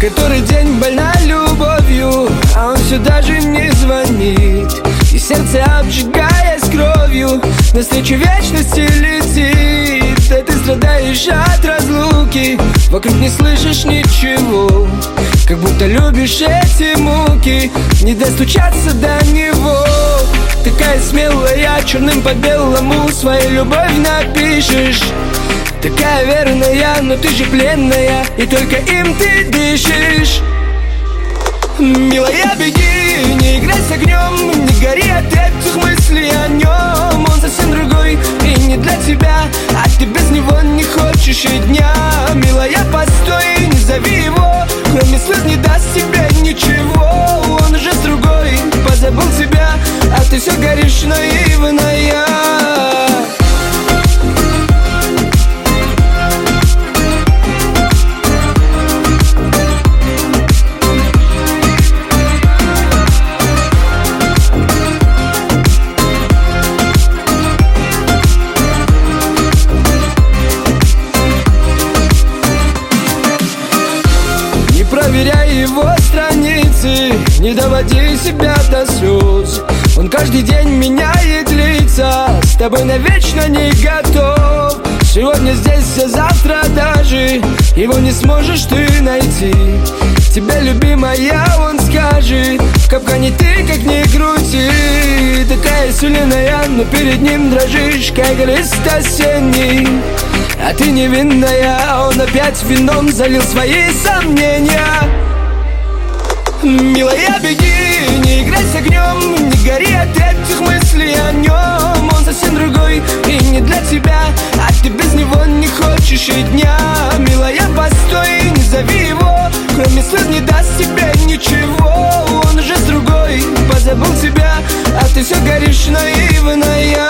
который день больна любовью, а он все даже не звонит, и сердце обжигаясь кровью навстречу вечности летит. Да ты страдаешь от разлуки, вокруг не слышишь ничего, как будто любишь эти муки, не достучаться до него. Такая смелая, черным по белому свою любовь напишешь. Такая верная, но ты же пленная, и только им ты дышишь. Милая, беги, не играй с огнем, не гори от этих мыслей о нем. Он совсем другой и не для тебя, а ты без него не хочешь и дня. Милая, постой, не зови его, кроме слез не даст тебе ничего. Он уже с другой, позабыл тебя, а ты все горишь наивная. Проверяй его страницы, не доводи себя до слез. Он каждый день меняет лица, с тобой навечно не готов. Сегодня здесь, а завтра даже его не сможешь ты найти. Тебя, любимая, он скажет, в капкане ты как ни крути. Такая сильная, но перед ним дрожишь, как лист осенний. А ты невинная, а он опять вином залил свои сомнения. Милая, беги, не играй с огнем, не гори от этих мыслей о нем. Он совсем другой и не для тебя, а ты без него не хочешь и дня. Милая, постой, не зови его, кроме слез не даст тебе ничего. Он уже с другой, позабыл тебя, а ты все горишь наивная.